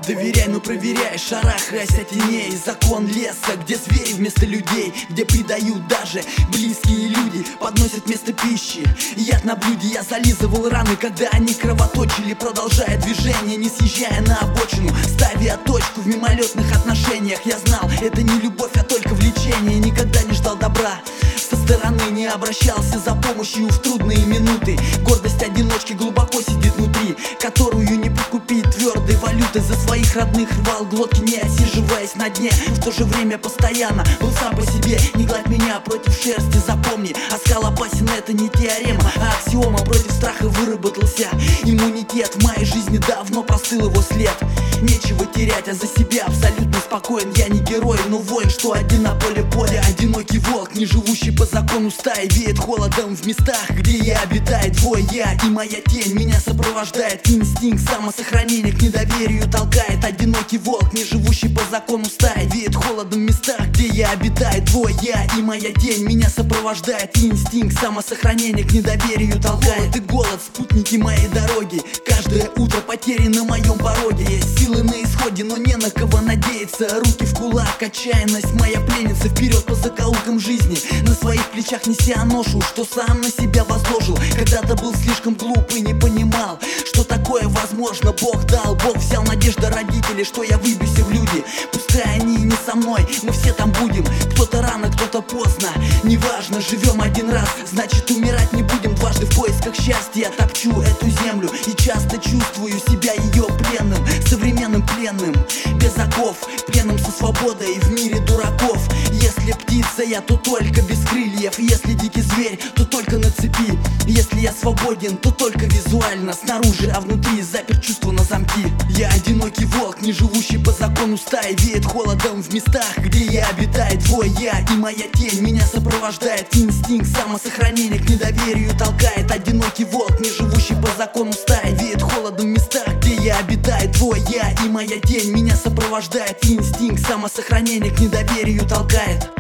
Доверяй, но проверяй, шарахаясь от теней. Закон леса, где звери вместо людей, где предают даже близкие люди, подносят вместо пищи яд на блюде. Я зализывал раны, когда они кровоточили, продолжая движение, не съезжая на обочину, ставя точку в мимолетных отношениях. Я знал, это не любовь, а только влечение. Никогда не ждал добра со стороны, не обращался за помощью в трудные минуты. Гордость одиночки глубоко сидит внутри, которую не подкупить твердой валютой. За своих родных рвал глотки, не осиживаясь на дне. В то же время постоянно был сам по себе. Не гладь меня против шерсти, запомни, оскал опасен, это не теорема, а аксиома. Против страха выработался иммунитет. В моей жизни давно простыл его след. Нечего терять, а за себя абсолютно спокоен. Я не герой, но воин, что один на поле боя. Одинокий волк, не живущий по закону стаи. Веет холодом в местах, где я обитаю. Двое я и моя тень, меня сопровождает инстинкт самосохранения, к недоверию толкает. Одинокий волк, не живущий по закону стаи. Веет холодом в местах, где я обитаю. Двое я и моя тень, меня сопровождает инстинкт самосохранения, к недоверию толкает. Холод и голод, спутники моей дороги. Каждое утро потери на моем пороге. Есть силы на исходе, но не на кого надеяться. Руки в кулак, отчаянность моя пленница. Вперед по закоулкам жизни, на своих плечах неся ношу, что сам на себя возложил. Когда-то был слишком глуп и не понимал, что такое возможно. Бог дал, Бог взял, надежда родителей, что я выбьюсь в люди. Пускай они не со мной, мы все там будем. Кто-то рано, кто-то поздно, неважно, живем один раз, значит умирать не будем дважды. В поисках счастья я топчу эту землю и часто чувствую себя ее пленным, современным пленным, без оков, пленным со свободой в мире дураков. Если птица я, то только без крыльев. Если дикий зверь, то только на цепи. Если я свободен, то только визуально, снаружи, а внутри запер чувства на замки. Я одинокий волк, не живущий по закону стаи. Веет холодом в местах, где я обитаю. Двое я и моя тень, меня сопровождает инстинкт самосохранения, к недоверию толкает. Одинокий волк, не живущий по закону стаи. Веет холодом в местах, где я обитаю. Двое я и моя тень, меня сопровождает инстинкт самосохранения, к недоверию толкает.